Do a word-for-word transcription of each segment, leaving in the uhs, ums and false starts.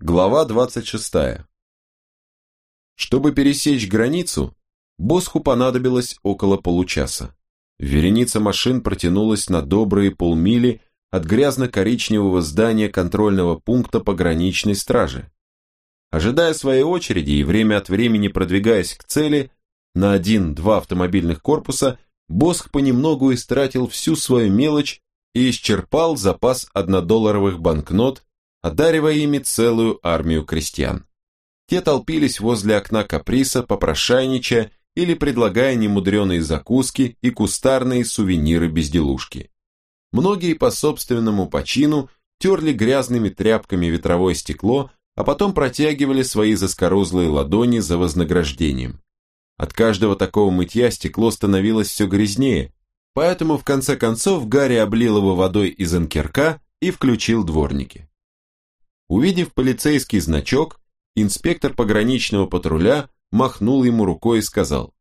Глава двадцать шестая. Чтобы пересечь границу, Босху понадобилось около получаса. Вереница машин протянулась на добрые полмили от грязно-коричневого здания контрольного пункта пограничной стражи. Ожидая своей очереди и время от времени продвигаясь к цели, на один-два автомобильных корпуса Босх понемногу истратил всю свою мелочь и исчерпал запас однодолларовых банкнот, одаривая ими целую армию крестьян. Те толпились возле окна каприса, попрошайничая или предлагая немудреные закуски и кустарные сувениры-безделушки. Многие по собственному почину терли грязными тряпками ветровое стекло, а потом протягивали свои заскорузлые ладони за вознаграждением. От каждого такого мытья стекло становилось все грязнее, поэтому в конце концов Гарри облил его водой из анкерка и включил дворники. Увидев полицейский значок, инспектор пограничного патруля махнул ему рукой и сказал: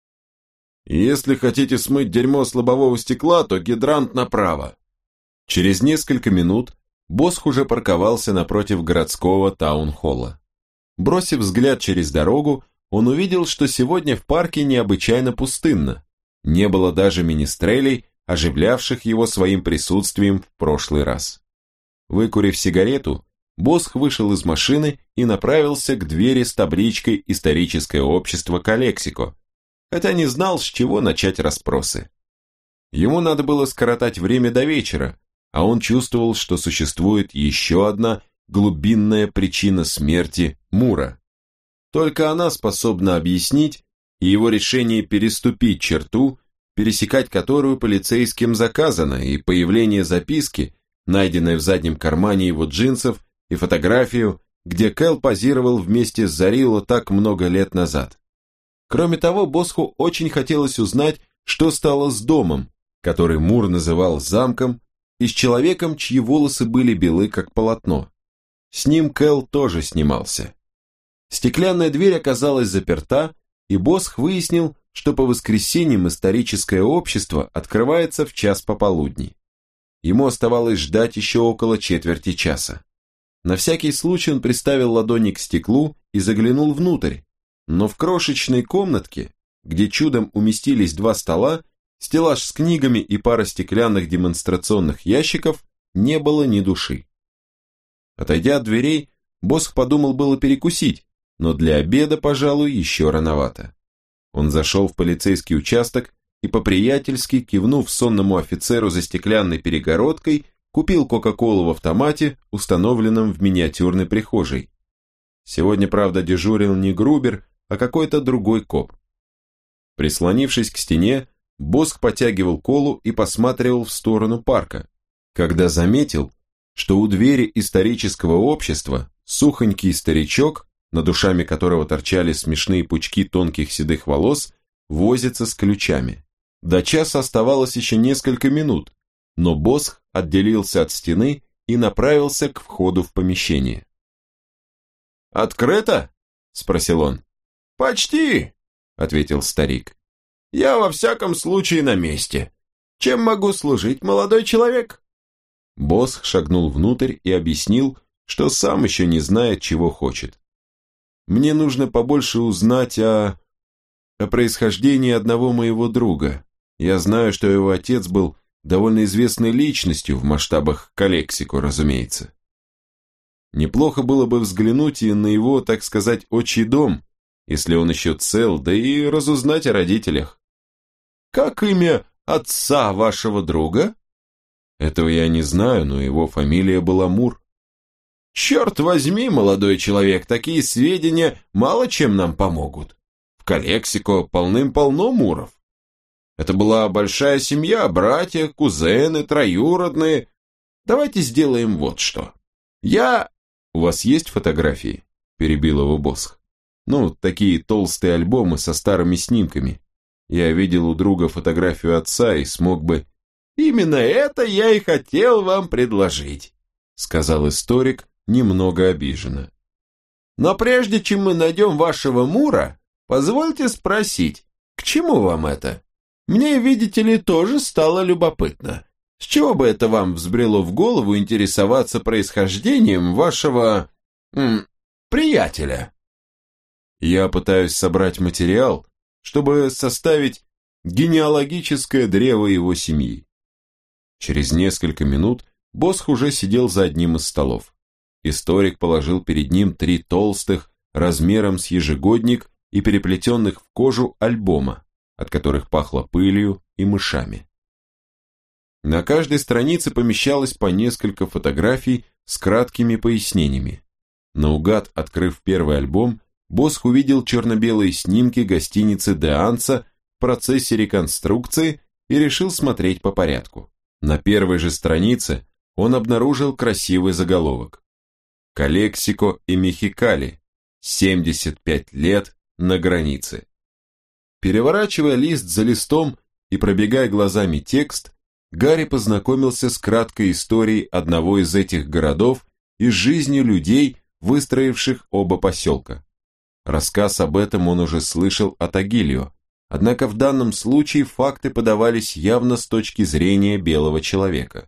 «Если хотите смыть дерьмо с лобового стекла, то гидрант направо». Через несколько минут Босх уже парковался напротив городского таунхолла. Бросив взгляд через дорогу, он увидел, что сегодня в парке необычайно пустынно. Не было даже министрелей, оживлявших его своим присутствием в прошлый раз. Выкурив сигарету, Босх вышел из машины и направился к двери с табличкой «Историческое общество Калексико», хотя не знал, с чего начать расспросы. Ему надо было скоротать время до вечера, а он чувствовал, что существует еще одна глубинная причина смерти Мура. Только она способна объяснить и его решение переступить черту, пересекать которую полицейским заказано, и появление записки, найденной в заднем кармане его джинсов, и фотографию, где Кэл позировал вместе с Зарило так много лет назад. Кроме того, Босху очень хотелось узнать, что стало с домом, который Мур называл замком, и с человеком, чьи волосы были белы, как полотно. С ним Кэл тоже снимался. Стеклянная дверь оказалась заперта, и Босх выяснил, что по воскресеньям историческое общество открывается в час пополудни. Ему оставалось ждать еще около четверти часа. На всякий случай он приставил ладони к стеклу и заглянул внутрь, но в крошечной комнатке, где чудом уместились два стола, стеллаж с книгами и пара стеклянных демонстрационных ящиков, не было ни души. Отойдя от дверей, Босх подумал было перекусить, но для обеда, пожалуй, еще рановато. Он зашел в полицейский участок и по-приятельски, кивнув сонному офицеру за стеклянной перегородкой, купил кока-колу в автомате, установленном в миниатюрной прихожей. Сегодня, правда, дежурил не Грубер, а какой-то другой коп. Прислонившись к стене, Босх потягивал колу и посматривал в сторону парка, когда заметил, что у двери исторического общества сухонький старичок, над ушами которого торчали смешные пучки тонких седых волос, возится с ключами. До часа оставалось еще несколько минут, но Босх отделился от стены и направился к входу в помещение. «Открыто?» – спросил он. «Почти», – ответил старик. «Я во всяком случае на месте. Чем могу служить, молодой человек?» Босх шагнул внутрь и объяснил, что сам еще не знает, чего хочет. «Мне нужно побольше узнать о... о происхождении одного моего друга. Я знаю, что его отец был довольно известной личностью в масштабах Калексико, разумеется. Неплохо было бы взглянуть и на его, так сказать, отчий дом, если он еще цел, да и разузнать о родителях». «Как имя отца вашего друга?» «Этого я не знаю, но его фамилия была Мур». «Черт возьми, молодой человек, такие сведения мало чем нам помогут. В Калексико полным-полно Муров. Это была большая семья, братья, кузены, троюродные. Давайте сделаем вот что. Я...» «У вас есть фотографии?» – перебил его Босх. «Ну, такие толстые альбомы со старыми снимками. Я видел у друга фотографию отца и смог бы...» «Именно это я и хотел вам предложить», – сказал историк немного обиженно. «Но прежде чем мы найдем вашего Мура, позвольте спросить, к чему вам это? Мне, видите ли, тоже стало любопытно. С чего бы это вам взбрело в голову интересоваться происхождением вашего... М, приятеля. Я пытаюсь собрать материал, чтобы составить генеалогическое древо его семьи. Через несколько минут Босх уже сидел за одним из столов. Историк положил перед ним три толстых, размером с ежегодник и переплетенных в кожу альбома, от которых пахло пылью и мышами. На каждой странице помещалось по несколько фотографий с краткими пояснениями. Наугад открыв первый альбом, Босх увидел черно-белые снимки гостиницы Де Анса в процессе реконструкции и решил смотреть по порядку. На первой же странице он обнаружил красивый заголовок: «Калексико и Мехикали. семьдесят пять лет на границе». Переворачивая лист за листом и пробегая глазами текст, Гарри познакомился с краткой историей одного из этих городов и с жизнью людей, выстроивших оба поселка. Рассказ об этом он уже слышал от Агилио, однако в данном случае факты подавались явно с точки зрения белого человека.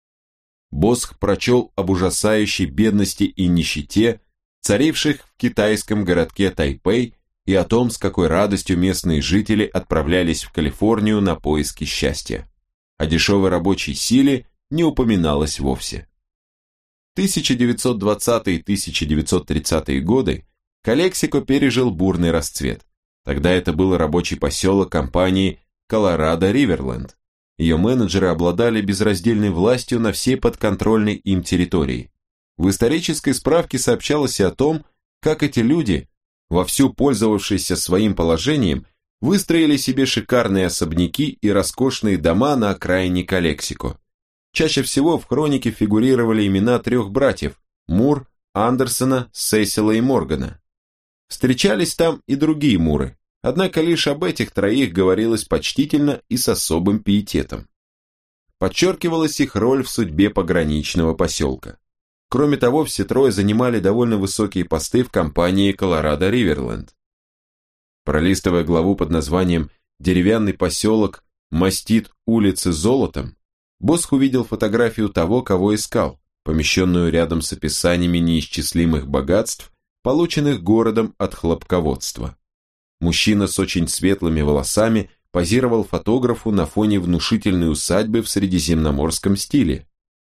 Босх прочел об ужасающей бедности и нищете, царивших в китайском городке Тайпэй, и о том, с какой радостью местные жители отправлялись в Калифорнию на поиски счастья. О дешевой рабочей силе не упоминалось вовсе. тысяча девятьсот двадцатые — тысяча девятьсот тридцатые годы Калексико пережил бурный расцвет. Тогда это был рабочий поселок компании Колорадо Риверленд. Ее менеджеры обладали безраздельной властью на всей подконтрольной им территории. В исторической справке сообщалось и о том, как эти люди, вовсю пользовавшиеся своим положением, выстроили себе шикарные особняки и роскошные дома на окраине Калексико. Чаще всего в хронике фигурировали имена трех братьев – Мур, Андерсона, Сесила и Моргана. Встречались там и другие Муры, однако лишь об этих троих говорилось почтительно и с особым пиететом. Подчеркивалась их роль в судьбе пограничного поселка. Кроме того, все трое занимали довольно высокие посты в компании Колорадо Риверленд. Пролистывая главу под названием «Деревянный поселок мастит улицы золотом», Босх увидел фотографию того, кого искал, помещенную рядом с описаниями неисчислимых богатств, полученных городом от хлопководства. Мужчина с очень светлыми волосами позировал фотографу на фоне внушительной усадьбы в средиземноморском стиле.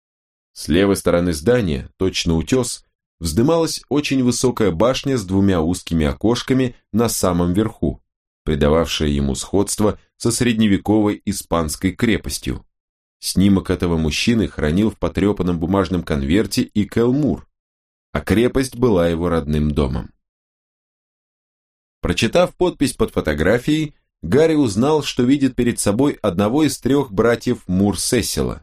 С левой стороны здания, точно утес, вздымалась очень высокая башня с двумя узкими окошками на самом верху, придававшая ему сходство со средневековой испанской крепостью. Снимок этого мужчины хранил в потрепанном бумажном конверте и Кэл Мур, а крепость была его родным домом. Прочитав подпись под фотографией, Гарри узнал, что видит перед собой одного из трех братьев Мур Сесила.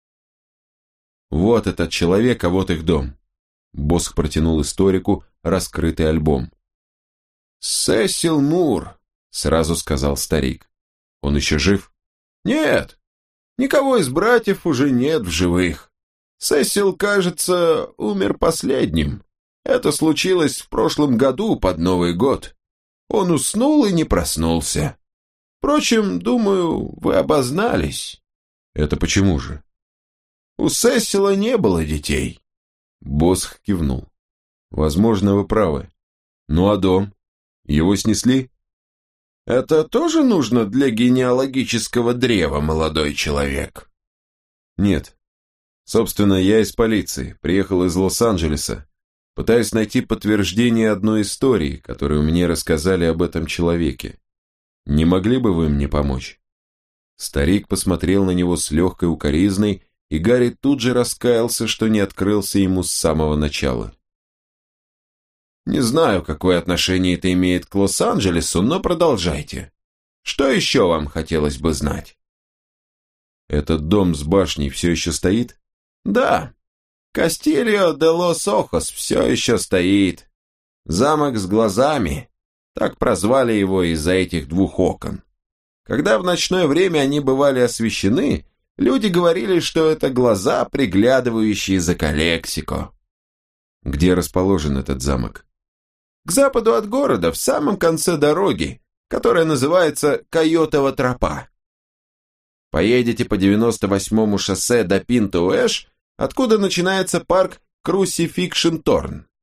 «Вот этот человек, а вот их дом». Босх протянул историку раскрытый альбом. «Сесил Мур», — сразу сказал старик. «Он еще жив?» «Нет, никого из братьев уже нет в живых. Сесил, кажется, умер последним. Это случилось в прошлом году под Новый год. Он уснул и не проснулся. Впрочем, думаю, вы обознались». «Это почему же?» «У Сесила не было детей». Босх кивнул. «Возможно, вы правы. Ну а дом? Его снесли?» «Это тоже нужно для генеалогического древа, молодой человек?» «Нет. Собственно, я из полиции, приехал из Лос-Анджелеса. Пытаюсь найти подтверждение одной истории, которую мне рассказали об этом человеке. Не могли бы вы мне помочь?» Старик посмотрел на него с легкой укоризной, и Гарри тут же раскаялся, что не открылся ему с самого начала. «Не знаю, какое отношение это имеет к Лос-Анджелесу, но продолжайте. Что еще вам хотелось бы знать?» «Этот дом с башней все еще стоит?» «Да. Кастильо де Лос-Охос все еще стоит. Замок с глазами. Так прозвали его из-за этих двух окон. Когда в ночное время они бывали освещены, люди говорили, что это глаза, приглядывающие за Калексико». «Где расположен этот замок?» «К западу от города, в самом конце дороги, которая называется Койотова тропа. Поедете по девяносто восьмому шоссе до Пинто-Уэш, откуда начинается парк Крусификшн-Торн.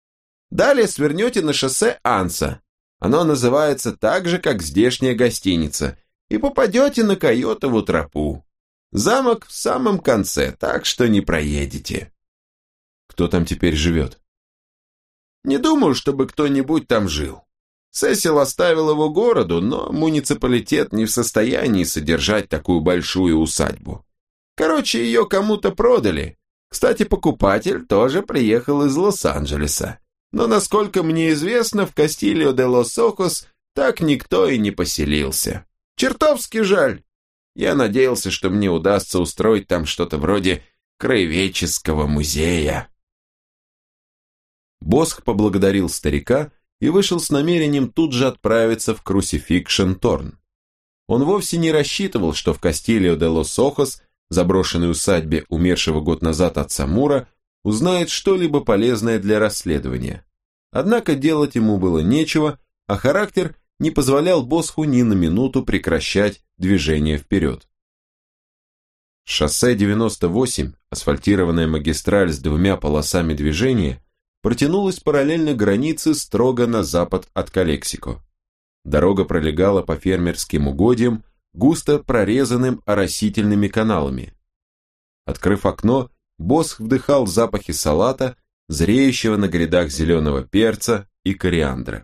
Далее свернете на шоссе Анса. Оно называется так же, как здешняя гостиница, и попадете на Койотову тропу. Замок в самом конце, так что не проедете. Кто там теперь живет? Не думаю, чтобы кто-нибудь там жил. Сесил оставил его городу, но муниципалитет не в состоянии содержать такую большую усадьбу. Короче, ее кому-то продали. Кстати, покупатель тоже приехал из Лос-Анджелеса. Но, насколько мне известно, в Кастильо-де-Лос-Охос так никто и не поселился. Чертовски жаль. Я надеялся, что мне удастся устроить там что-то вроде краеведческого музея. Босх поблагодарил старика и вышел с намерением тут же отправиться в Крусификшн-Торн. Он вовсе не рассчитывал, что в Кастильо-де-Лос-Охос, заброшенной усадьбе умершего год назад отца Мура, узнает что-либо полезное для расследования. Однако делать ему было нечего, а характер не позволял Босху ни на минуту прекращать движение вперед. Шоссе девяносто восемь, асфальтированная магистраль с двумя полосами движения, протянулась параллельно границе строго на запад от Калексико. Дорога пролегала по фермерским угодьям, густо прорезанным оросительными каналами. Открыв окно, Босх вдыхал запахи салата, зреющего на грядах зеленого перца и кориандра.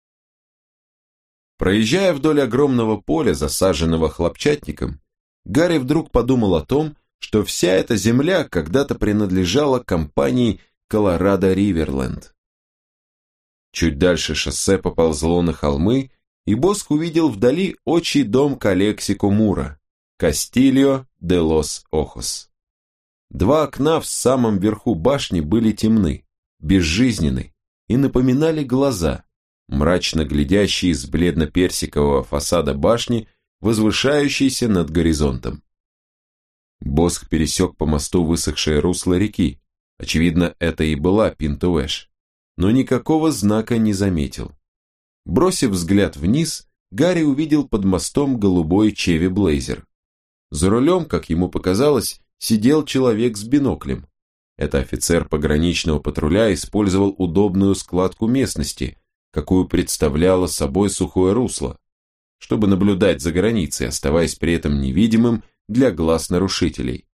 Проезжая вдоль огромного поля, засаженного хлопчатником, Гарри вдруг подумал о том, что вся эта земля когда-то принадлежала компании Колорадо Риверленд. Чуть дальше шоссе поползло на холмы, и Босх увидел вдали отчий дом Калексико Мура, Кастильо де лос Охос. Два окна в самом верху башни были темны, безжизненны и напоминали глаза, мрачно глядящие с бледно-персикового фасада башни, возвышающейся над горизонтом. Босх пересек по мосту высохшее русло реки, очевидно, это и была Пинтуэш, но никакого знака не заметил. Бросив взгляд вниз, Гарри увидел под мостом голубой Чеви Блейзер. За рулем, как ему показалось, сидел человек с биноклем. Это офицер пограничного патруля использовал удобную складку местности, какую представляло собой сухое русло, чтобы наблюдать за границей, оставаясь при этом невидимым для глаз нарушителей.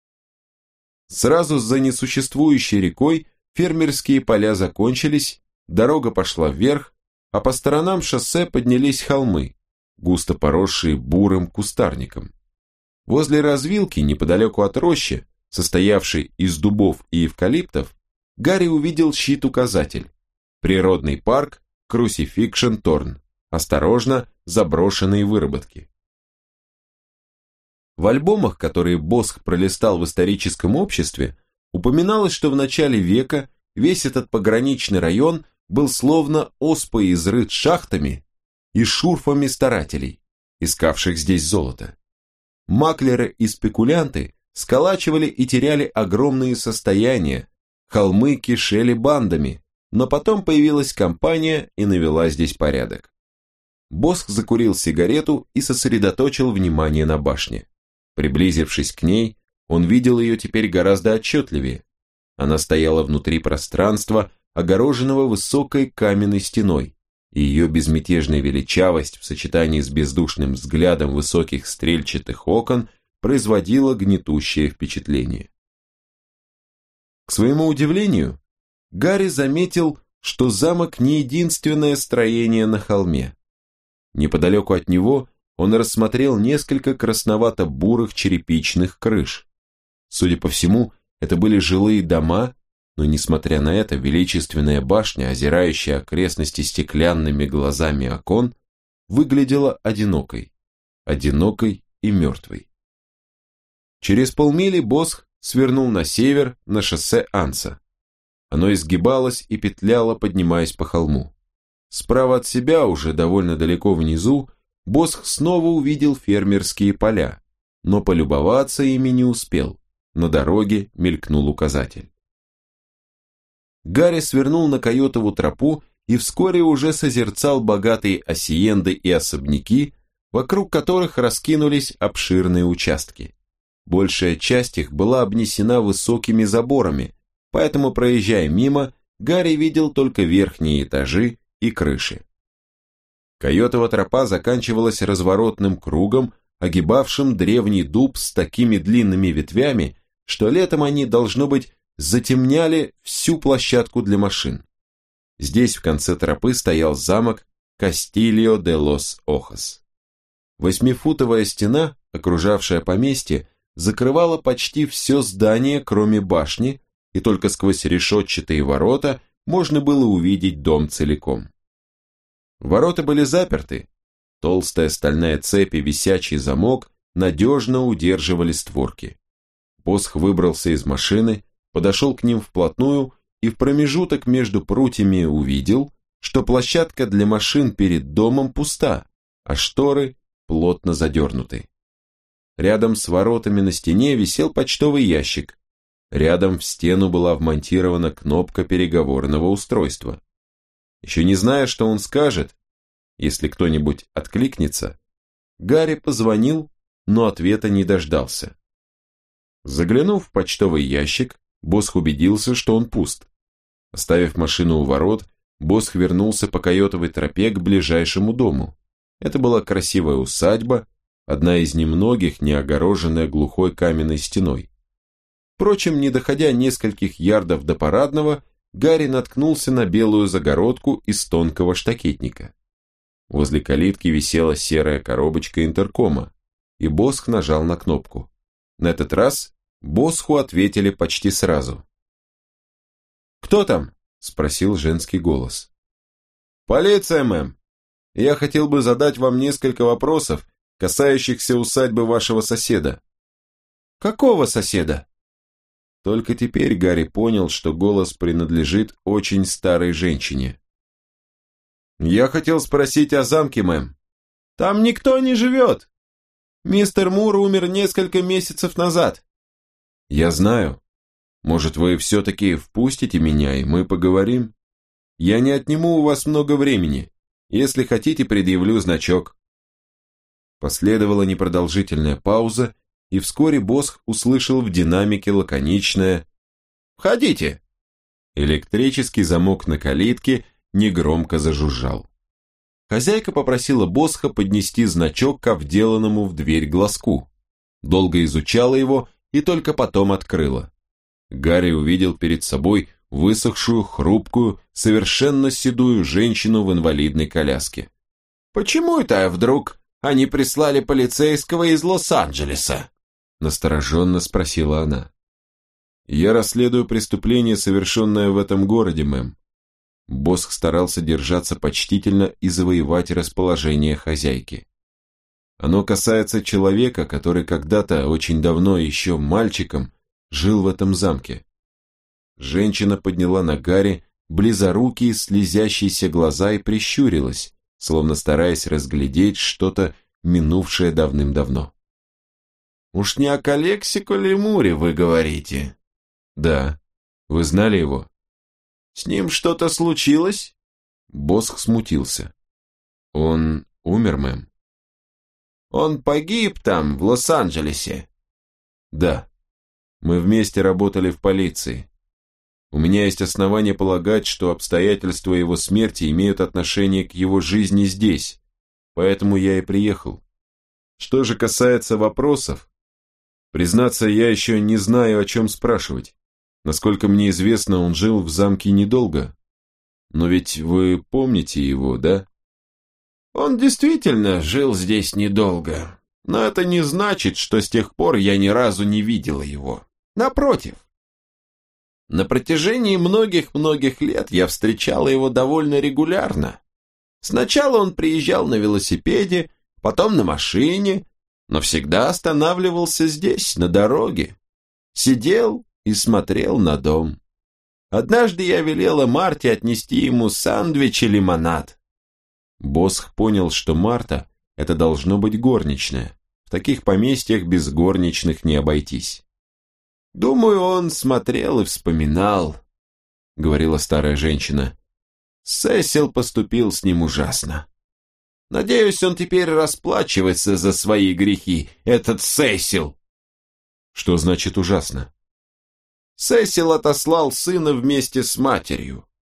Сразу за несуществующей рекой фермерские поля закончились, дорога пошла вверх, а по сторонам шоссе поднялись холмы, густо поросшие бурым кустарником. Возле развилки, неподалеку от рощи, состоявшей из дубов и эвкалиптов, Гарри увидел щит-указатель. Природный парк Крусификшн-Торн. Осторожно, заброшенные выработки. В альбомах, которые Босх пролистал в историческом обществе, упоминалось, что в начале века весь этот пограничный район был словно оспой изрыт шахтами и шурфами старателей, искавших здесь золото. Маклеры и спекулянты сколачивали и теряли огромные состояния, холмы кишели бандами, но потом появилась компания и навела здесь порядок. Босх закурил сигарету и сосредоточил внимание на башне. Приблизившись к ней, он видел ее теперь гораздо отчетливее. Она стояла внутри пространства, огороженного высокой каменной стеной, и ее безмятежная величавость в сочетании с бездушным взглядом высоких стрельчатых окон производила гнетущее впечатление. К своему удивлению, Гарри заметил, что замок не единственное строение на холме. Неподалеку от него он рассмотрел несколько красновато-бурых черепичных крыш. Судя по всему, это были жилые дома, но, несмотря на это, величественная башня, озирающая окрестности стеклянными глазами окон, выглядела одинокой, одинокой и мертвой. Через полмили Босх свернул на север на шоссе Анса. Оно изгибалось и петляло, поднимаясь по холму. Справа от себя, уже довольно далеко внизу, Босх снова увидел фермерские поля, но полюбоваться ими не успел. На дороге мелькнул указатель. Гарри свернул на Койотову тропу и вскоре уже созерцал богатые асиенды и особняки, вокруг которых раскинулись обширные участки. Большая часть их была обнесена высокими заборами, поэтому, проезжая мимо, Гарри видел только верхние этажи и крыши. Койотова тропа заканчивалась разворотным кругом, огибавшим древний дуб с такими длинными ветвями, что летом они, должно быть, затемняли всю площадку для машин. Здесь в конце тропы стоял замок Кастильо де лос Охос. Восьмифутовая стена, окружавшая поместье, закрывала почти все здание, кроме башни, и только сквозь решетчатые ворота можно было увидеть дом целиком. Ворота были заперты, толстая стальная цепь и висячий замок надежно удерживали створки. Босх выбрался из машины, подошел к ним вплотную и в промежуток между прутьями увидел, что площадка для машин перед домом пуста, а шторы плотно задернуты. Рядом с воротами на стене висел почтовый ящик. Рядом в стену была вмонтирована кнопка переговорного устройства. Еще не зная, что он скажет, если кто-нибудь откликнется, Гарри позвонил, но ответа не дождался. Заглянув в почтовый ящик, Босх убедился, что он пуст. Оставив машину у ворот, Босх вернулся по койотовой тропе к ближайшему дому. Это была красивая усадьба, одна из немногих, не огороженная глухой каменной стеной. Впрочем, не доходя нескольких ярдов до парадного, Гарри наткнулся на белую загородку из тонкого штакетника. Возле калитки висела серая коробочка интеркома, и Босх нажал на кнопку. На этот раз Босху ответили почти сразу. «Кто там?» – спросил женский голос. «Полиция, мэм. Я хотел бы задать вам несколько вопросов, касающихся усадьбы вашего соседа». «Какого соседа?» Только теперь Гарри понял, что голос принадлежит очень старой женщине. «Я хотел спросить о замке, мэм. Там никто не живет. Мистер Мур умер несколько месяцев назад». «Я знаю. Может, вы все-таки впустите меня, и мы поговорим? Я не отниму у вас много времени. Если хотите, предъявлю значок». Последовала непродолжительная пауза, и вскоре Босх услышал в динамике лаконичное «Входите!». Электрический замок на калитке негромко зажужжал. Хозяйка попросила Босха поднести значок ко вделанному в дверь глазку. Долго изучала его и только потом открыла. Гарри увидел перед собой высохшую, хрупкую, совершенно седую женщину в инвалидной коляске. «Почему это вдруг они прислали полицейского из Лос-Анджелеса?» настороженно спросила она. «Я расследую преступление, совершенное в этом городе, мэм». Босх старался держаться почтительно и завоевать расположение хозяйки. «Оно касается человека, который когда-то, очень давно, еще мальчиком, жил в этом замке». Женщина подняла на Гарри близорукие слезящиеся глаза и прищурилась, словно стараясь разглядеть что-то, минувшее давным-давно. «Уж не о Калексико ли Муре вы говорите?» «Да. Вы знали его?» «С ним что-то случилось?» Босх смутился. «Он умер, мэм?» «Он погиб там, в Лос-Анджелесе?» «Да. Мы вместе работали в полиции. У меня есть основания полагать, что обстоятельства его смерти имеют отношение к его жизни здесь, поэтому я и приехал. Что же касается вопросов, признаться, я еще не знаю, о чем спрашивать. Насколько мне известно, он жил в замке недолго. Но ведь вы помните его, да?» «Он действительно жил здесь недолго, но это не значит, что с тех пор я ни разу не видела его. Напротив. На протяжении многих-многих лет я встречала его довольно регулярно. Сначала он приезжал на велосипеде, потом на машине, но всегда останавливался здесь, на дороге. Сидел и смотрел на дом. Однажды я велела Марте отнести ему сэндвич и лимонад». Босх понял, что Марта – это должно быть горничная. В таких поместьях без горничных не обойтись. «Думаю, он смотрел и вспоминал», — говорила старая женщина. «Сесил поступил с ним ужасно. Надеюсь, он теперь расплачивается за свои грехи, этот Сесил». «Что значит ужасно?» «Сесил отослал сына вместе с матерью.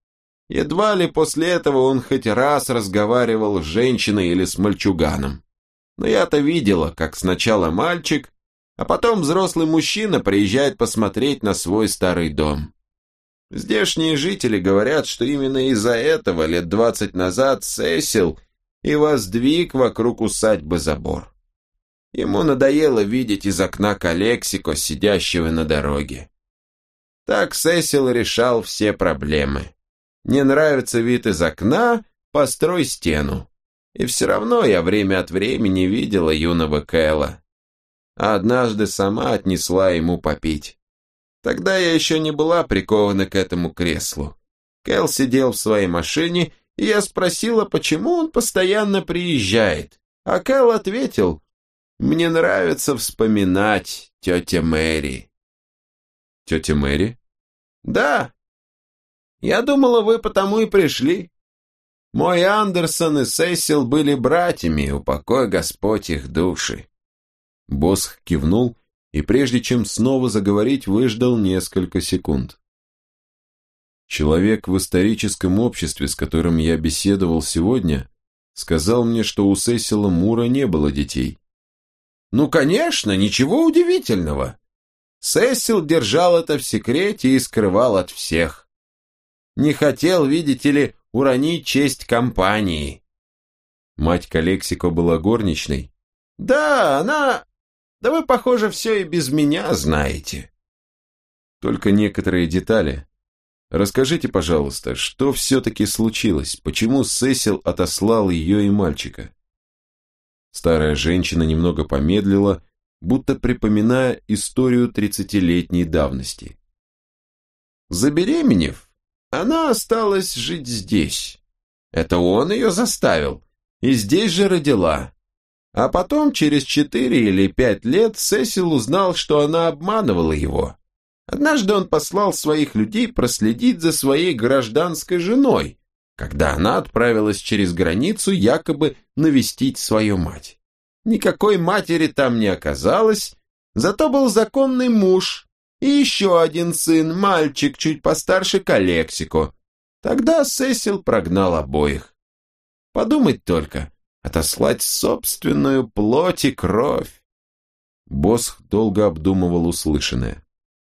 Едва ли после этого он хоть раз разговаривал с женщиной или с мальчуганом. Но я-то видела, как сначала мальчик, а потом взрослый мужчина приезжает посмотреть на свой старый дом. Здешние жители говорят, что именно из-за этого лет двадцать назад Сесил и воздвиг вокруг усадьбы забор. Ему надоело видеть из окна Калексико, сидящего на дороге. Так Сесил решал все проблемы. Не нравится вид из окна, построй стену. И все равно я время от времени видела юного Кэла. А однажды сама отнесла ему попить. Тогда я еще не была прикована к этому креслу. Кэл сидел в своей машине, и я спросила, почему он постоянно приезжает. А Кэл ответил: «Мне нравится вспоминать тетя Мэри». «Тетя Мэри?» «Да. Я думала, вы потому и пришли. Мой Андерсон и Сесил были братьями, упокой Господь их души». Босх кивнул и, прежде чем снова заговорить, выждал несколько секунд. Человек в историческом обществе, с которым я беседовал сегодня, сказал мне, что у Сесила Мура не было детей. Ну, конечно, ничего удивительного. Сесил держал это в секрете и скрывал от всех. Не хотел, видите ли, уронить честь компании. Мать Калексико была горничной? Да, она... Да вы, похоже, все и без меня знаете. Только некоторые детали. Расскажите, пожалуйста, что все-таки случилось? Почему Сесил отослал ее и мальчика? Старая женщина немного помедлила, будто припоминая историю тридцатилетней давности. Забеременев, она осталась жить здесь. Это он ее заставил, и здесь же родила. А потом, через четыре или пять лет, Сесил узнал, что она обманывала его. Однажды он послал своих людей проследить за своей гражданской женой, когда она отправилась через границу якобы навестить свою мать. Никакой матери там не оказалось, зато был законный муж и еще один сын, мальчик чуть постарше Калексико. Тогда Сесил прогнал обоих. Подумать только, отослать собственную плоть и кровь. Босх долго обдумывал услышанное.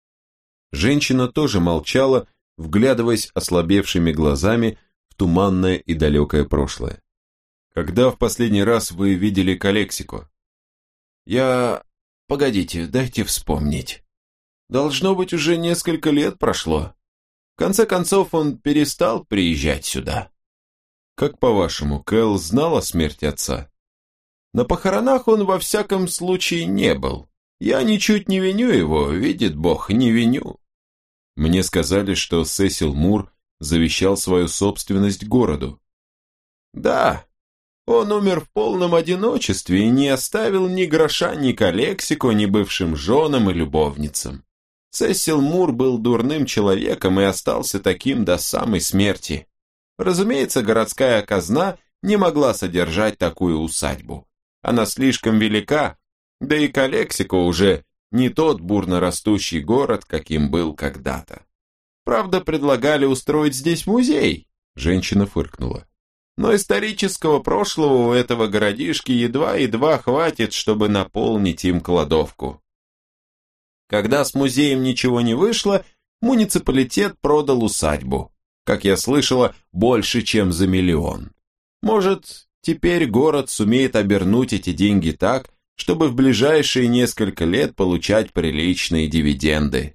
Женщина тоже молчала, вглядываясь ослабевшими глазами в туманное и далекое прошлое. Когда в последний раз вы видели Калексико? Я... Погодите, дайте вспомнить. Должно быть, уже несколько лет прошло. В конце концов, он перестал приезжать сюда. Как по-вашему, Кэл знал о смерти отца? На похоронах он во всяком случае не был. Я ничуть не виню его, видит Бог, не виню. Мне сказали, что Сесил Мур завещал свою собственность городу. Да, он умер в полном одиночестве и не оставил ни гроша ни Калексико, ни бывшим женам и любовницам. Сесил Мур был дурным человеком и остался таким до самой смерти. Разумеется, городская казна не могла содержать такую усадьбу. Она слишком велика, да и Калексико уже не тот бурно растущий город, каким был когда-то. Правда, предлагали устроить здесь музей, женщина фыркнула. Но исторического прошлого у этого городишки едва-едва хватит, чтобы наполнить им кладовку. Когда с музеем ничего не вышло, муниципалитет продал усадьбу. Как я слышала, больше, чем за миллион. Может, теперь город сумеет обернуть эти деньги так, чтобы в ближайшие несколько лет получать приличные дивиденды.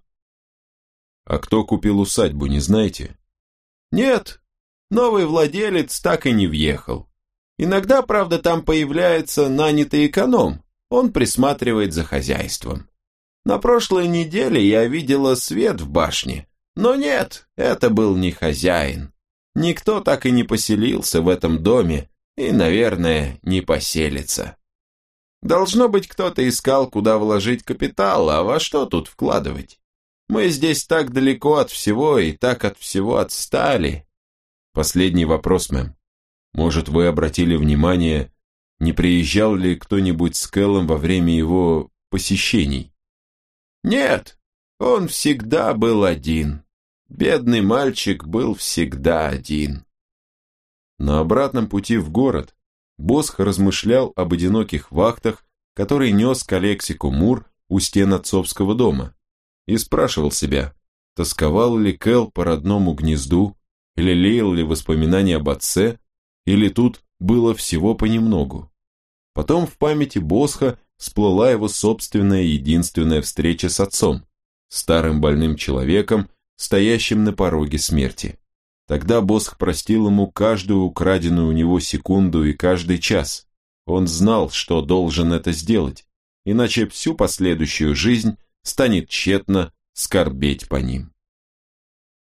А кто купил усадьбу, не знаете? Нет, новый владелец так и не въехал. Иногда, правда, там появляется нанятый эконом, он присматривает за хозяйством. На прошлой неделе я видела свет в башне, но нет, это был не хозяин. Никто так и не поселился в этом доме и, наверное, не поселится. Должно быть, кто-то искал, куда вложить капитал, а во что тут вкладывать? Мы здесь так далеко от всего и так от всего отстали. Последний вопрос, мэм. Может, вы обратили внимание, не приезжал ли кто-нибудь с Кэлом во время его посещений? Нет, он всегда был один. Бедный мальчик был всегда один. На обратном пути в город Босх размышлял об одиноких вахтах, которые нес к Алексику Мур у стен отцовского дома, и спрашивал себя, тосковал ли Кэл по родному гнезду, или лелеял ли воспоминания об отце, или тут было всего понемногу. Потом в памяти Босха всплыла его собственная единственная встреча с отцом, старым больным человеком, стоящим на пороге смерти. Тогда Босх простил ему каждую украденную у него секунду и каждый час. Он знал, что должен это сделать, иначе всю последующую жизнь станет тщетно скорбеть по ним.